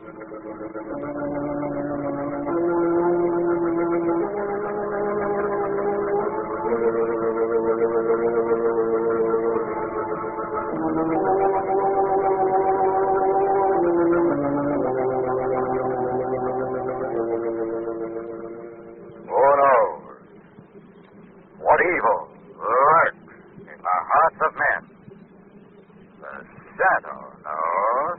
What evil lurks in the hearts of men? The shadow knows.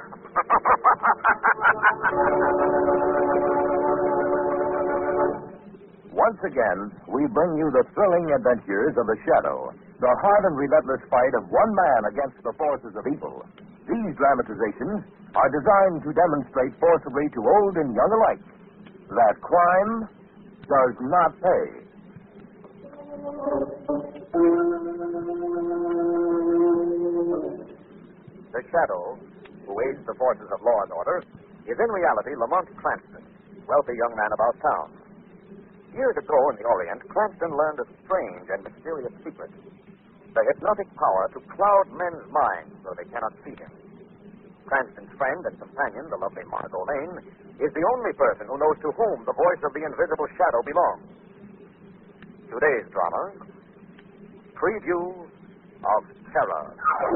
Once again, we bring you the thrilling adventures of the Shadow, the hard and relentless fight of one man against the forces of evil. These dramatizations are designed to demonstrate forcibly to old and young alike that crime does not pay. The Shadow, who aids the forces of law and order, is in reality Lamont Cranston, wealthy young man about town. Years ago in the Orient, Cranston learned a strange and mysterious secret: the hypnotic power to cloud men's minds so they cannot see him. Cranston's friend and companion, the lovely Margot Lane, is the only person who knows to whom the voice of the invisible shadow belongs. Today's drama, Preview of Terror.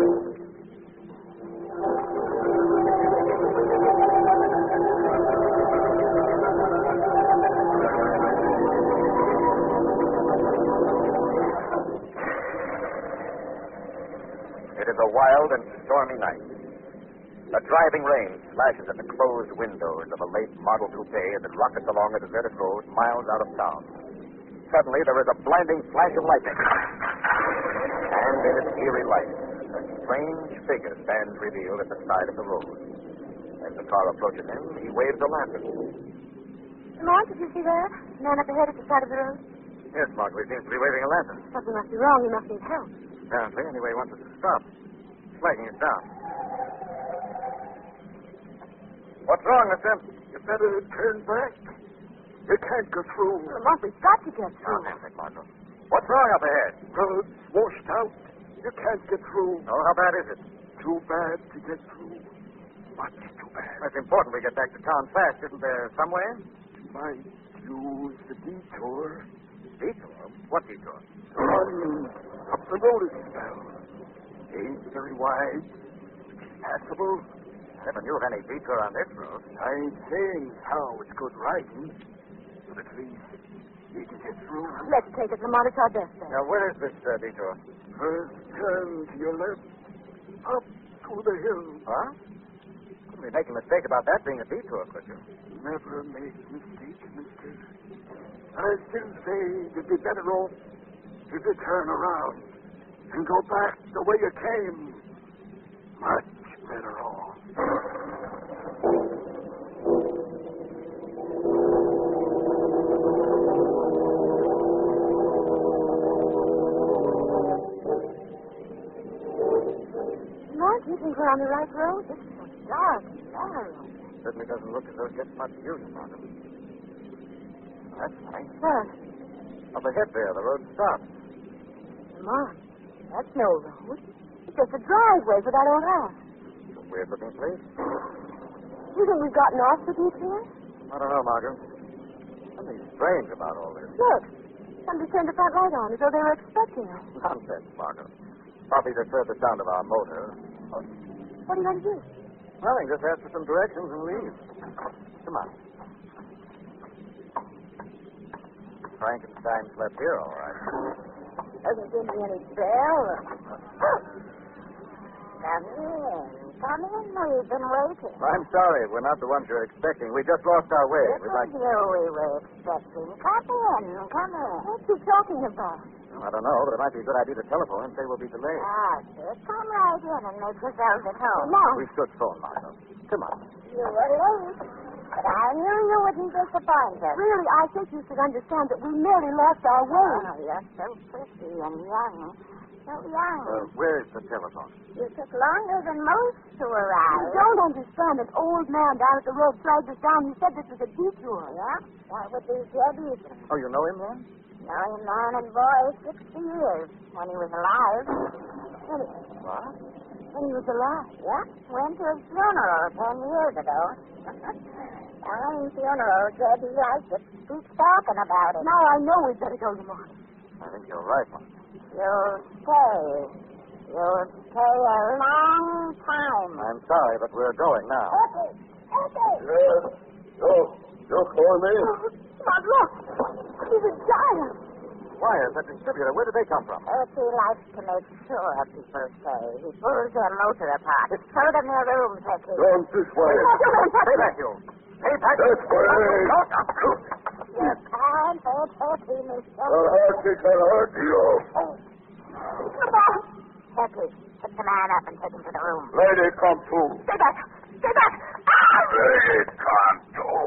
It is a wild and stormy night. A driving rain slashes at the closed windows of a late model coupe as it rockets along a deserted road miles out of town. Suddenly, there is a blinding flash of lightning. And in its eerie light, a strange figure stands revealed at the side of the road. As the car approaches him, he waves a lantern. Lamont, did you see that? The man up ahead at the side of the road? Yes, Margaret, he seems to be waving a lantern. Something must be wrong. He must need help. Apparently, anyway, he wants us to stop. He's flagging us down. What's wrong, mister? You better turn back. You can't go through. Lamont, we've got to get Oh, through. damn it, Margot. What's wrong up ahead? Road's washed out. You can't get through. Oh, how bad is it? Too bad to get through. Much too bad. It's important we get back to town fast. Isn't there some way? Might use the detour. Detour? What detour? Run up the road a spell. Ain't very wide. Passable. I never knew of any detour on this road. I ain't saying how it's good riding, but at least you can get through. Let's take it, Lamont. It's our best bet. Now, where is this detour? First turn to your left. Up to the hill. Huh? Couldn't be making a mistake about that being a detour, could you? Never make mistakes, mister. I still say you'd be better off if you turn around and go back the way you came. Much better off. Lamont, you think we're on the right road? This is so dark and narrow. Certainly doesn't look as though it gets much use, Margot. That's funny. What? Up ahead there, the road stops. Lamont, that's no road. It's just a driveway for that old house. It's a weird-looking place. You think we've gotten off the detour? I don't know, Margot. Something strange about all this. Look, somebody turned the front light on as though they were expecting us. Nonsense, Margot. Probably just heard the sound of our motor. What are you going to do? Nothing, just ask for some directions and leave. Come on. Frankenstein slept here, all right. Doesn't give me any bell. Come in. Come in. We've been waiting. I'm sorry, we're not the ones you're expecting. We just lost our way. It was you we were expecting. Come in. Come in. What's he talking about? I don't know, but it might be a good idea to telephone and say we'll be delayed. Ah, sir. Come right in and make yourselves at home. No. We should phone, Margot. Come on. You were late. But I knew you wouldn't disappoint us. Really, I think you should understand that we merely lost our way. Oh, you're so pretty and young. So young. Where is the telephone? You took longer than most to arrive. You don't understand. An old man down at the road flagged us down. He said this was a detour. Yeah? That would be Jed Eaton. Oh, you know him then? Knowing man and boy 60 years when he was alive. What? When he was alive? Yeah. Went to his funeral 10 years ago. Fine funeral. Said he liked it. Keeps talking about it. Now I know we'd better go, Lamont. I think you're right, Margot. You'll stay. You'll stay a long time. I'm sorry, but we're going now. Eddie! You call me? But look, he's a giant. Wires, that distributor, where did they come from? Eddie likes to make sure people stay. He pulls their motor apart. Show them their rooms, Eddie. Don't this way. Stay back, you. Stay back. This way. You can't hurt Eddie, mister. I'll hurt you, can hurt you. Lamont! Eddie, pick the man up and take him to the room. Lady, come through. Stay back! Stay back! Ah! Lady, come through.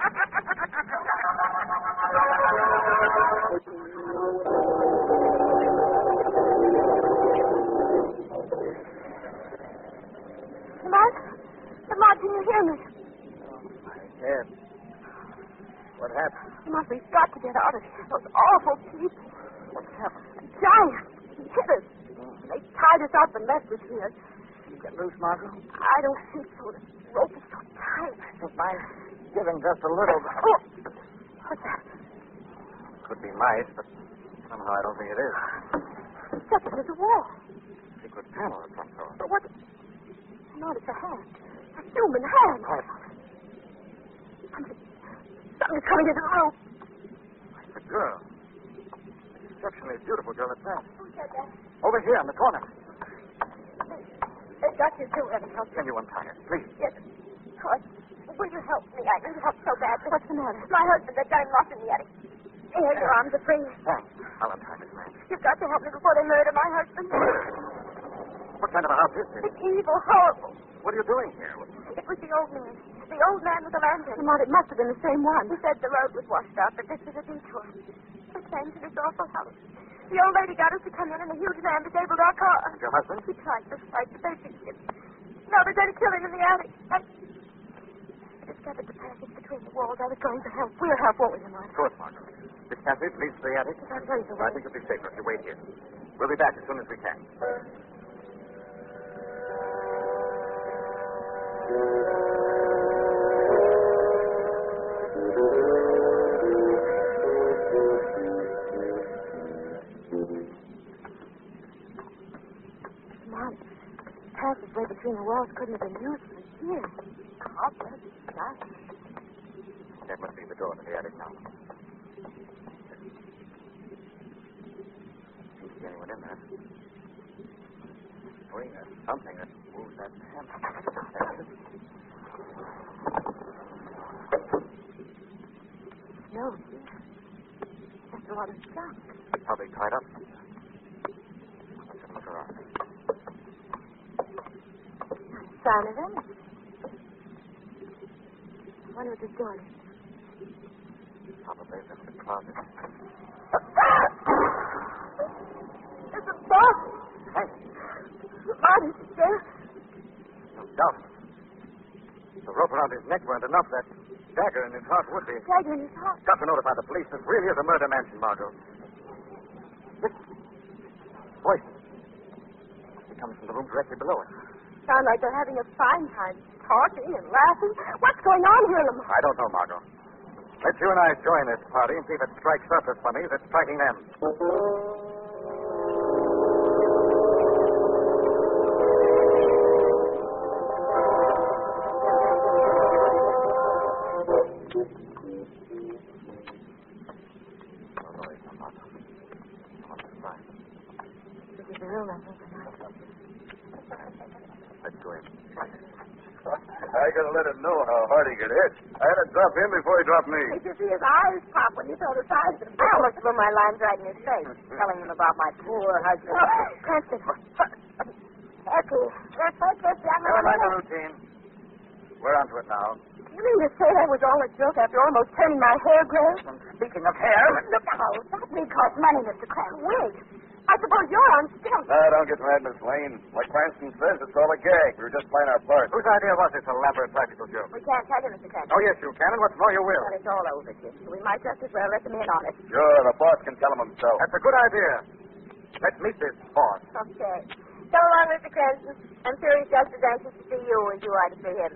Lamont? Lamont, can you hear me? Yes. What happened? Lamont, we've got to get out of here. Those awful people. What happened? Giants. He hit us. They tied us up and left us here. You get loose, Margot? I don't think so. The rope is so tight. Don't mind giving just a little. Oh! What's that? Could be mice, but somehow I don't think it is. It's up against the wall. Secret panel of some sort. But what? No, it's a hand. A human hand. Quiet. Something's coming into the room. It's a girl. Exceptionally beautiful girl at that. Who said that? Over here in the corner. They've got you too, Eddie. Can you untie her, please? Yes. Troy, will you help me? I need help so bad. What's the matter? My husband, that guy lost in the attic. Here, your arms are free. Thanks. I'll untie this man. You've got to help me before they murder my husband. What kind of a house is this? It's evil, horrible. What are you doing here? It was the old man. The old man with the lantern. Lamont, it must have been the same one. He said the road was washed out, but this was a detour. We came to this awful house. The old lady got us to come in, and the huge man disabled our car. And your husband? He tried to fight, but they fixed him. Now they're going to kill him in the attic. I discovered the passage between the walls. I was going to help. We'll help, won't we, Lamont? Of course, Margaret. This passage leads to the attic. I'll tell you the I way. think it'll be safer if you wait here. We'll be back as soon as we can. Lamont, the passageway between the walls couldn't have been used for years. Cobwebs, dust. That must be the door to the attic now. Don't see anyone in there. Spring or something that moves that hammer. No, that's a lot of stuff. Probably tied up. Let's have a look around. Sign of them. I wonder what this door is. Probably in the closet. There's a box. Hey, Lamont, is it there? no doubt. The rope around his neck weren't enough. That dagger in his heart would be. Dagger in his heart. Got to notify the police. This really is a murder mansion, Margot. Listen. Voice. It comes from the room directly below us. Sound like they're having a fine time talking and laughing. What's going on here, Lamont? I don't know, Margot. Let's you and I join this party and see if it strikes us as funny as it's striking them. This is the room, I think, Lamont. Let's go in. I gotta let him know how hard he got hit. I had to drop him before he dropped me. Did you see his eyes pop when you saw the size of him? I almost blew my lines right in his face, telling him about my poor husband. Cranston. Eddie, let's take this young Never mind the man. routine. We're onto it now. You mean to say that was all a joke after almost turning my hair gray? And speaking of hair... Look out. That may cost money, Mr. Cranston. Wait. I suppose you're on stilts. No, don't get mad, Miss Lane. Like Cranston says, it's all a gag. We were just playing our part. Whose idea was this elaborate practical joke? We can't tell you, Mr. Cranston. Oh, yes, you can, and what's more, you will. But it's all over, kid. We might just as well let them in on it. Sure, the boss can tell him himself. That's a good idea. Let's meet this boss. Okay. So long, Mr. Cranston. I'm sure he's just as anxious to see you as you are to see him.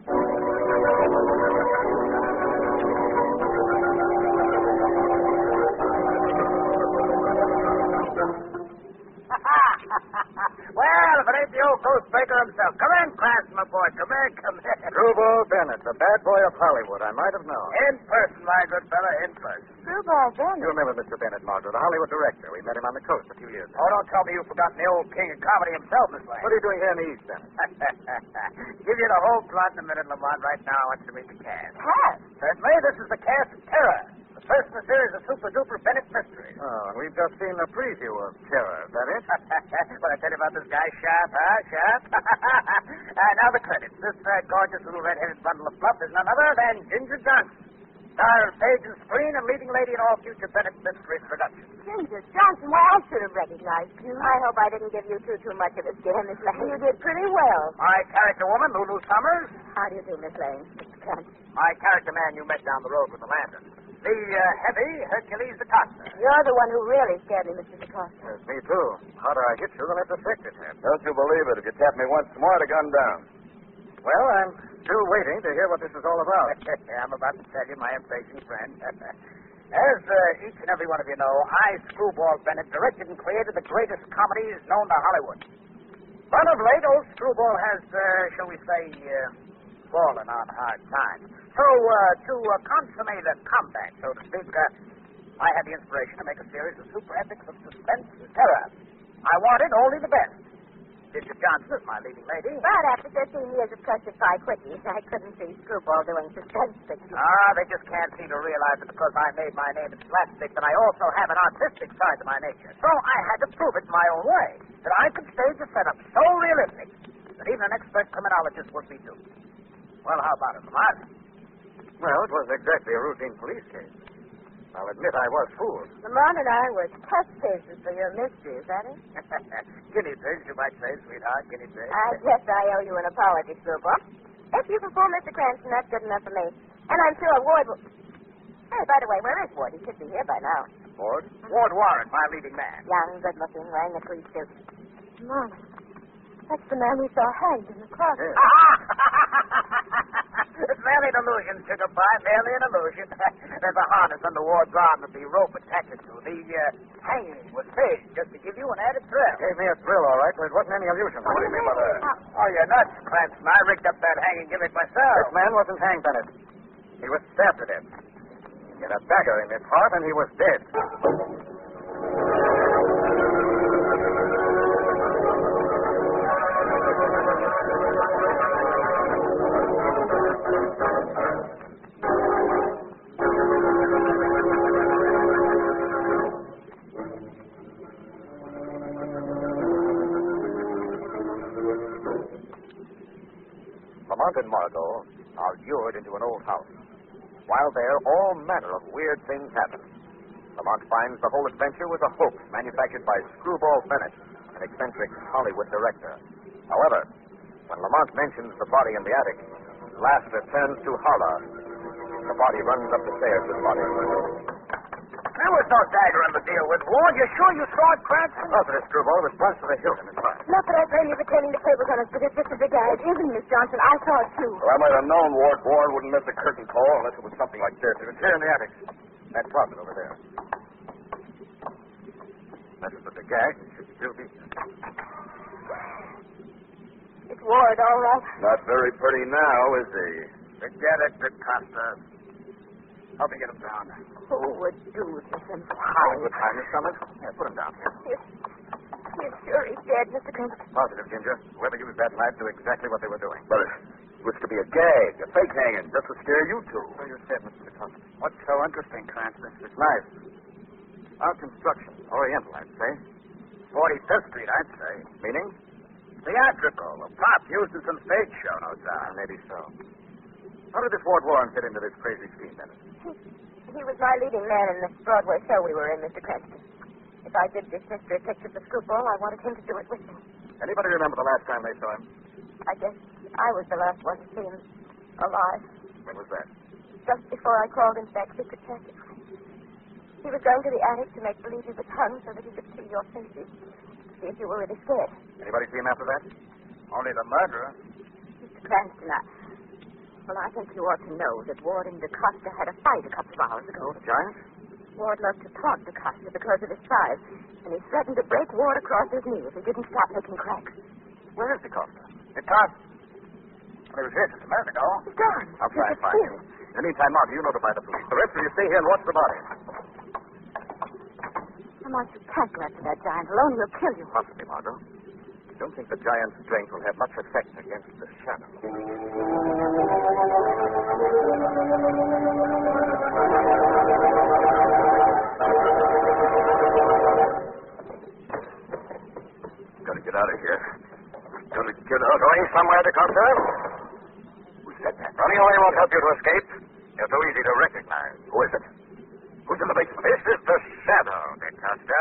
Well, if it ain't the old ghost breaker himself. Come in, Cranston, my boy. Come in, come in. Screwball Bennett, the bad boy of Hollywood. I might have known. In person, my good fellow, in person. Screwball You Bennett. remember Mr. Bennett, Margot, the Hollywood director. We met him on the coast a few years ago. Oh, don't tell me you've forgotten the old king of comedy himself, Miss Lane. What are you doing here in the East, Bennett? Give you the whole plot in a minute, Lamont. Right now, I want you to meet the cast. Cast? Certainly, this is the cast of Terror, the first in a series of super-duper Bennett mysteries. Oh, and we've just seen a preview of Terror. Is that it? What I tell you about this guy, Sharp, huh? Sharp? Now the credits. This gorgeous little red-headed bundle of fluff is none other than Ginger Johnson, star of stage and screen and leading lady in all future Bennett mystery productions. Ginger Johnson. Why, I should have recognized you. I hope I didn't give you too much of a scare, Miss Lane. You did pretty well. My character woman, Lulu Summers. How do you do, Miss Lane? Mr. Cranston. My character man you met down the road with the lantern. The heavy Hercules DaCosta. You're the one who really scared me, Mr. DaCosta. Yes, me too. Harder I hit you, the less effect it had. Don't you believe it? If you tap me once more, I'd have gone down. Well, I'm still waiting to hear what this is all about. I'm about to tell you, my impatient friend. As each and every one of you know, I, Screwball Bennett, directed and created the greatest comedies known to Hollywood. But of late, old Screwball has, shall we say, fallen on hard times. So, to consummate a comeback, so to speak, I had the inspiration to make a series of super epics of suspense and terror. I wanted only the best. Ginger Johnson is my leading lady. But after 15 years of trusted by quickies, I couldn't see Screwball doing suspense pictures. They just can't seem to realize that because I made my name in slapstick that I also have an artistic side to my nature. So I had to prove it my own way, that I could stage a setup so realistic that even an expert criminologist would be duped. Well, how about it, Lamont? Well, it wasn't exactly a routine police case. I'll admit I was fooled. Lamont and I were test cases for your mystery, is that it? Guinea pigs, you might say, sweetheart, guinea pigs. I guess I owe you an apology, Screwball. If you can fool Mr. Cranston, that's good enough for me. And I'm sure Ward will... Hey, by the way, where is Ward? He should be here by now. Ward? Ward Warren, my leading man. Young, good-looking, wearing a tweed suit. Mama, that's the man we saw hanged in the closet. Yes. It's merely an illusion, Sugar Pie, merely an illusion. There's a harness under Ward's arm that the rope attaches to. The hanging was staged just to give you an added thrill. Gave me a thrill, all right, but it wasn't any illusion. What do you mean by that? Oh, you're nuts, Cranston. I rigged up that hanging gimmick myself. This man wasn't hanged, Bennett. He was stabbed to death. He had a dagger in his heart, and he was dead. Lamont and Margot are lured into an old house. While there, all manner of weird things happen. Lamont finds the whole adventure was a hoax manufactured by Screwball Bennett, an eccentric Hollywood director. However, when Lamont mentions the body in the attic, laughter turns to horror. The body runs up the stairs with the body. There was no dagger in the deal with Ward. You sure you saw it, Cranston? Oh, for this Screwball was plunged to the hilt in his heart. Not that I blame you for turning the tables on us, but it's just a big eye. It isn't, Miss Johnson. I saw it, too. Well, I might have known Ward Warren wouldn't miss a curtain call unless it was something like this. It was here in the attic. That closet over there. That's what the gag should still be. It's Ward, all right. Not very pretty now, is he? Forget it, DaCosta. Help me get him down. Who would do this and Hollywood time, Miss Summers. Yeah, put him down here. You're sure he's dead, Mr. Cranston? Positive, Ginger. Whoever used that knife knew exactly what they were doing. But it was to be a gag, a fake hanging, just to scare you two. So you said, Mr. DeCosta. What's so interesting, Cranston? This knife. Our construction. Oriental, I'd say. 45th Street, I'd say. Meaning? Theatrical. A prop used in some stage show, no doubt. Maybe so. How did this Ward Warren fit into this crazy scheme, Bennett? He was my leading man in the Broadway show we were in, Mr. Cranston. If I did this mystery picture for Screwball, I wanted him to do it with me. Anybody remember the last time they saw him? I guess I was the last one to see him alive. When was that? Just before I called in that secret passageway. He was going to the attic to make believe he was hung so that he could see your faces. see if you were really scared. Anybody see him after that? Only the murderer. Mr. Cranston, I think you ought to know that Ward and DaCosta had a fight a couple of hours ago. The giant? Ward loved to taunt DaCosta because of his size, and he threatened to break Ward across his knee if he didn't stop making cracks. Where is DaCosta? DaCosta. Well, he was here just a minute ago. He's gone. I'll try and find him. In the meantime, Marty, you notify the police. The rest of you stay here and watch the body. Lamont, you can't go after that giant alone. He'll kill you. Possibly, Margot. I don't think the giant's strength will have much effect against the shadow. Gotta get out of here. Gotta get out. Going somewhere, DaCosta? Who said that? Running away won't help you to escape. You're too easy to recognize. Who is it? Who's in the basement? This is the shadow, DaCosta.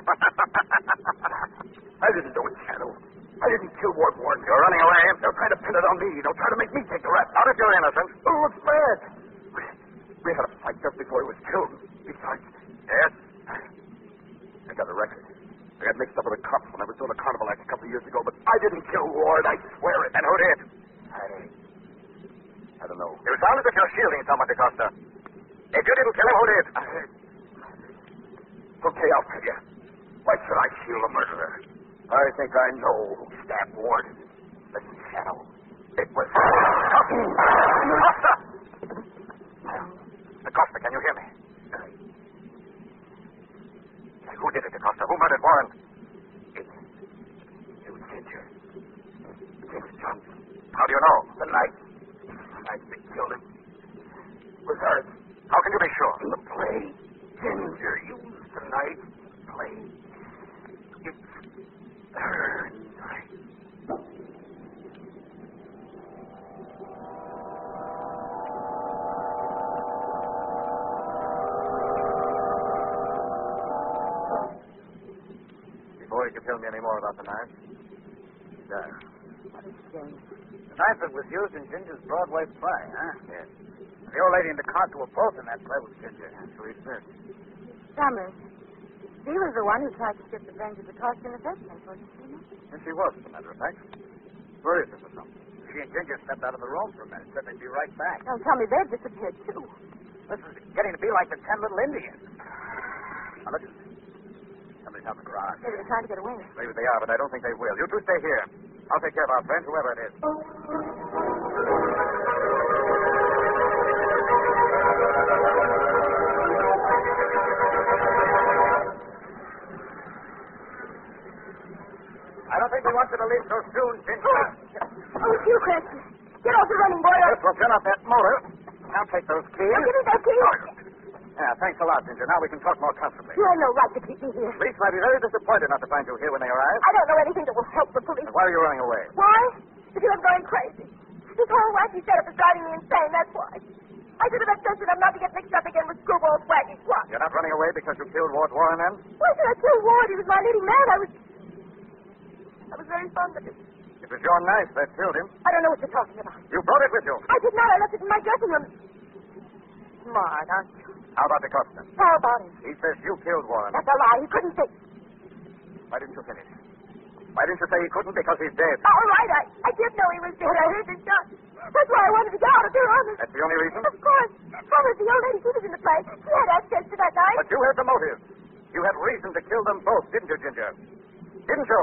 I didn't do it, Shadow. I didn't kill Ward Warren. You're running away. They'll try to pin it on me. They'll try to make me take the rap. Not if you're innocent. Oh, it's bad. We had a fight just before he was killed. Besides, Yes? I got a record. I got mixed up with the cops when I was doing a carnival act a couple of years ago, but I didn't kill Ward. I swear it. And who did? I don't know. You sound as if you're shielding someone, DaCosta. If you didn't kill him, who did? Okay, I'll tell you. Why should I shield a murderer? I think I know who stabbed Ward. Listen, Shadow. It was... DaCosta! DaCosta, can you hear me? Who did it, DaCosta? Who murdered Warren? It was Ginger. Ginger Johnson. How do you know? The night they killed him was hers. How can you be sure? In the play, Ginger used the knife to play. It's her knife. Before you can tell me any more about the knife. There. What a shame. The knife that was used in Ginger's Broadway play, huh? Yes. The old lady and DaCosta were both in that play with Ginger. That's what he said. Summers. He was the one who tried to strip the brains of DaCosta in the first place, wasn't he? And she was, as a matter of fact. Where is Mr. Thompson? She and Ginger stepped out of the room for a minute, said they'd be right back. Don't tell me they've disappeared, too. This is getting to be like the 10 Little Indians. Now, listen. Somebody's out in the garage. Maybe they're trying to get away. Maybe they are, but I don't think they will. You two stay here. I'll take care of our friend, whoever it is. I don't think we want you to leave so soon, Ginger. Oh, it's you, Cranston. Get off the running, boy. Yes, we'll turn off that motor. I'll take those keys. Now, give me that key. Yeah, thanks a lot, Ginger. Now we can talk more comfortably. You have no right to keep me here. Police might be very disappointed not to find you here when they arrive. I don't know anything that will help the police. Then why are you running away? Why? Because I'm going crazy. This whole wacky setup is driving me insane, that's why. I should have been sensitive enough not to get mixed up again with Screwball's wacky plot. You're not running away because you killed Ward Warren, then? Why should I kill Ward? He was my leading man. I was very fond of him. It was your knife that killed him. I don't know what you're talking about. You brought it with you. I did not. I left it in my dressing room. Smart, aren't you? How about DaCosta? How about him? He says you killed Warren. That's a lie. He couldn't say. Why didn't you finish? Why didn't you say he couldn't? Because he's dead. All right. I did know he was dead. I heard the shot. That's why I wanted to get out of here, honest. That's the only reason? Of course. Summers, the old lady, she was in the play. She had access to that knife. But you had the motive. You had reason to kill them both, didn't you, Ginger? Didn't you?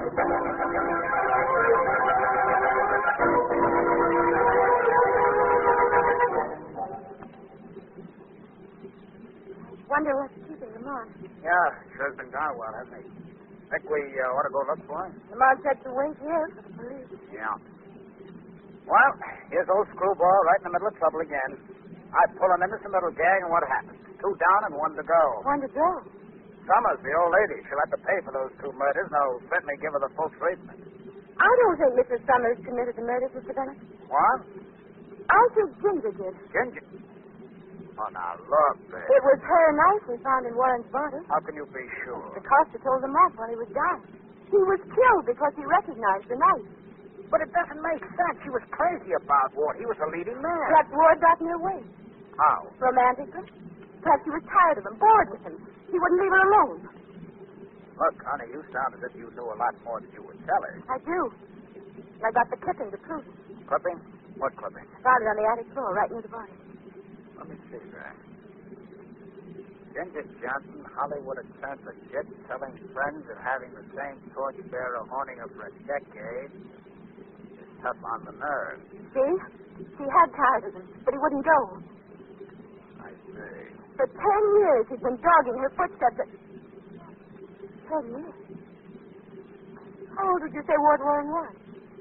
Wonder what's keeping them on. Yeah, sure has been gone a while, hasn't he? Think we ought to go look for him? Lamont said to wait here for the police. Yeah. Well, here's old Screwball right in the middle of trouble again. I pull him into some little gang, and what happens? 2 down and 1 to go. One to go. Summers, the old lady, she'll have to pay for those 2 murders, and I'll certainly give her the full treatment. I don't think Mrs. Summers committed the murders, Mr. Bennett. What? I think Ginger did. Ginger? Oh, now, look, babe. It was her knife we found in Warren's body. How can you be sure? DaCosta told him off when he was dying. He was killed because he recognized the knife. But it doesn't make sense. She was crazy about Ward. He was a leading man. Perhaps Ward got in her way. How? Romantically. Perhaps he was tired of him, bored with him. He wouldn't leave her alone. Look, honey, you sound as if you knew a lot more than you were telling. I do. And I got the clipping to prove it. Clipping? What clipping? Found it on the attic floor, right near the body. Let me see that. Ginger Johnson, Hollywood attorney, jet telling friends that having the same torchbearer haunting her for a decade is tough on the nerves. See? She had ties with him, but he wouldn't go. I see. For 10 years, he'd been dogging her footsteps. 10 years? How old did you say Ward Warren was?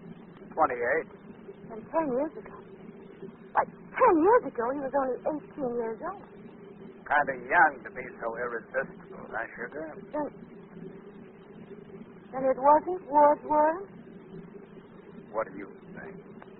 28. And 10 years ago. Why, 10 years ago, he was only 18 years old. Kind of young to be so irresistible, huh, Sugar? Then it wasn't Ward Warren? What do you think?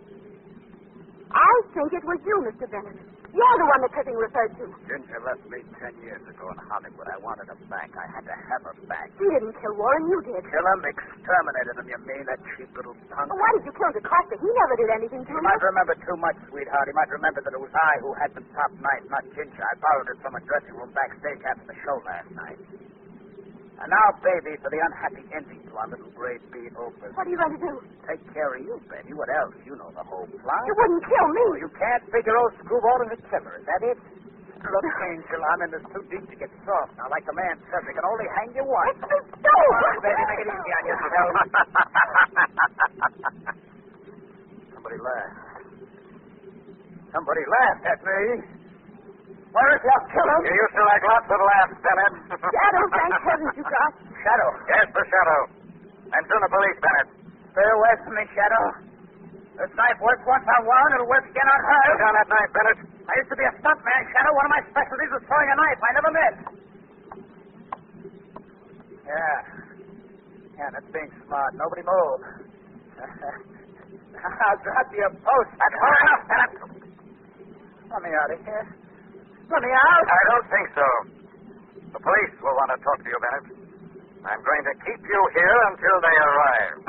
I think it was you, Mr. Bennett. You're the one the clipping referred to. Ginger left me 10 years ago in Hollywood. I wanted her back. I had to have her back. She didn't kill Warren, you did. Kill him? Exterminated him, you mean? That cheap little punk? Well, why did you kill DeCosta? He never did anything to You you. might remember too much, sweetheart. You might remember that it was I who had the top knife, not Ginger. I borrowed it from a dressing room backstage after the show last night. And now, baby, for the unhappy ending to our little gray bead opus. What are you going to do? Take care of you, baby. What else? You know the whole plot. You wouldn't kill me. Oh, you can't figure old screwball in the killer. Is that it? Look, Angel, I'm in this too deep to get soft. Now, like the man says, they can only hang you once. No. Come on, baby, make it easy on yourself. Somebody laughed. Somebody laughed at me. Where is your killer? You used to like lots of laughs, Bennett. Shadow, thank heavens you got. Shadow. Yes, the Shadow. I'm soon the police, Bennett. Stay away from me, Shadow. This knife worked once on Warren, it'll work again on her. Put down that knife, Bennett. I used to be a stuntman, Shadow. One of my specialties was throwing a knife. I never missed. Yeah, that's being smart. Nobody move. I'll drop you a post. That's far enough, Bennett. Let me out of here. Let me out. I don't think so. The police will want to talk to you, Bennett. I'm going to keep you here until they arrive.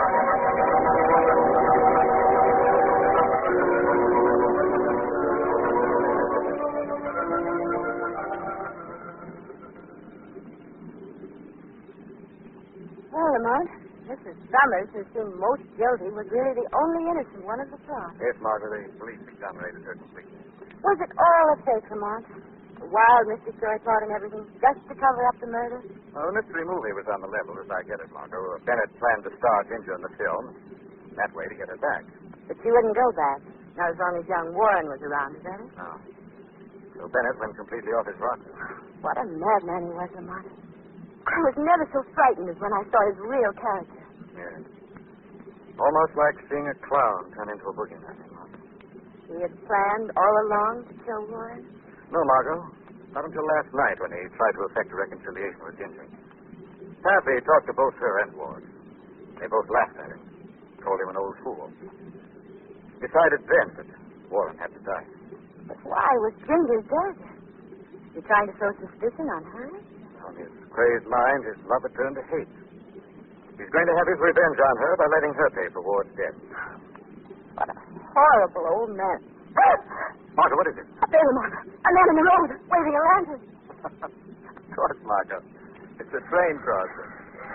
Well, Lamont, Mrs. Summers, who seemed most guilty, was really the only innocent one of the plot. Yes, Margaret, the police exonerated her completely. Was it all a fake, Lamont? A wild mystery story plot and everything, just to cover up the murder? Well, the mystery movie was on the level, as I get it, Margot. Bennett planned to star Ginger in the film, that way to get her back. But she wouldn't go back. Not as long as young Warren was around, is that it? No. So Bennett went completely off his rocker. What a madman he was, Lamont. I was never so frightened as when I saw his real character. Yes. Almost like seeing a clown turn into a boogeyman, Margot. He had planned all along to kill Warren? No, Margot. Not until last night when he tried to effect a reconciliation with Ginger. Apparently, he talked to both her and Ward. They both laughed at him. Called him an old fool. Decided then that Warren had to die. But why was Ginger dead? You trying to throw suspicion on her? On his crazed mind, his love had turned to hate. He's going to have his revenge on her by letting her pay for Ward's death. What a horrible old man. Margot, what is it? Up there, Lamont. A man in the road, waving a lantern. Of course, Margot. It's a train crossing.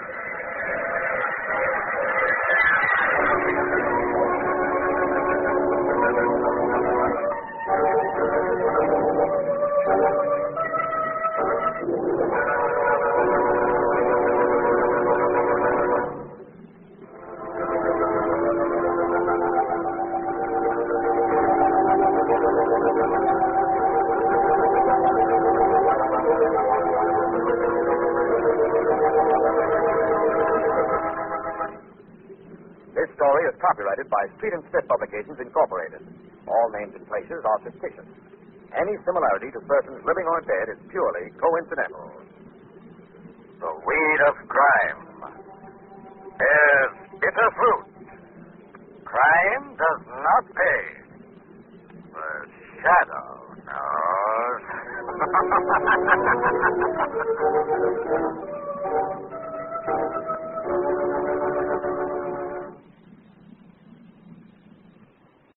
This story is copyrighted by Street and Smith Publications, Incorporated. All names and places are fictitious. Any similarity to persons living or dead is purely coincidental. The weed of crime is bitter fruit. Crime does not pay. The shadow knows.